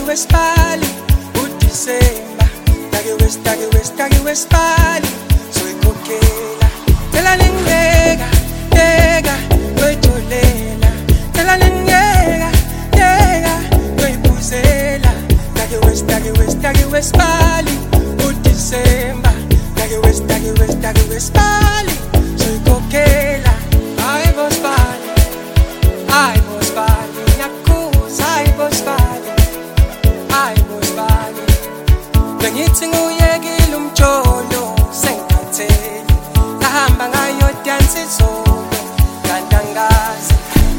wespali uDisemba Dagi wespali soyikhokhela Tela lengeka teka wetholela Tela lengeka teka webuzela Dagi wespali uDisemba Dagi wespali soyikhokhela Ay bospali nyakuza ay bospali Bengithi nguyekile umjolo sengikhathele Ngahamba ngayodansa izolo kantangazi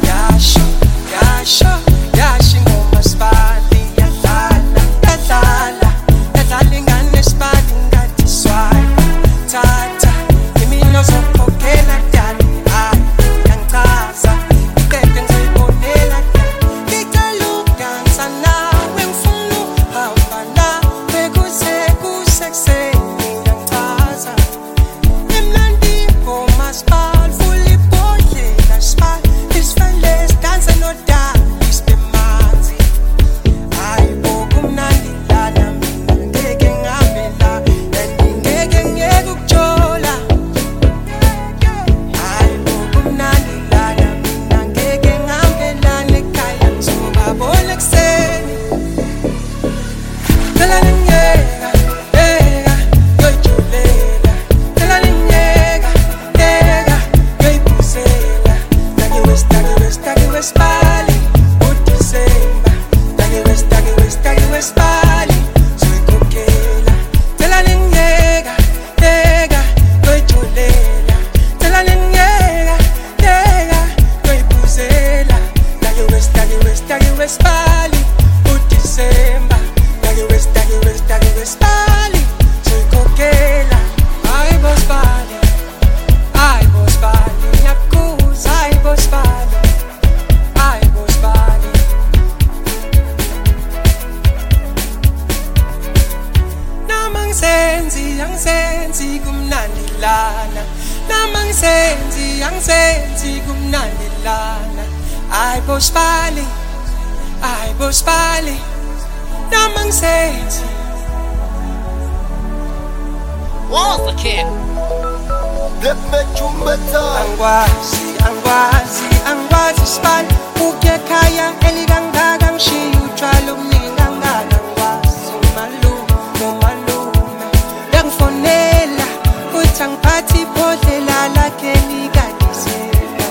yasho ingoma sibali yadlala ingane sibali ngathi swaya Tata imino zokhokhela dali yangichaza Ngeke ngizibonela ngicela ukudansa nawe ngifuna uhamba nawe kusekuseni yangichaza Emnandi ingoma sibali full ibhodlela sibali isifele sidansa nodali sibemanzi Hayibo kumnandi lana mina ngeke ngihambe la ngeke ukujola Hayibo kumnandi lana mina ngeke ngihambe la ekhaya ngizobabona kuseni Tela lengeka yoyijulela Tela lengeka yoyibuzela Dagi wespali uDisemba Dagi wespali soyikhokhela Tela lengeka yoyijulela Tela lengeka yoyibuzela Dagi wespali uDisemba Dagi wespali soyikhokhela Ay bospali nyakuza ay bospali Nama ngisenzi kumnandi lana Nama ngisenzi kumnandi lana Ay bospali Nama ngisenzi What's the kid? Angwazi sibali Ukekhaya elikangaka ngishiya utshwala obuningi kangaka Angwazi nomalume Yangifonela uthi angiphathi ibhodlela lakhe likaDisemba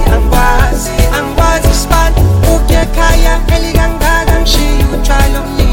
Angwazi sibali Ukekhaya elikangaka ngishiya utshwala obuningi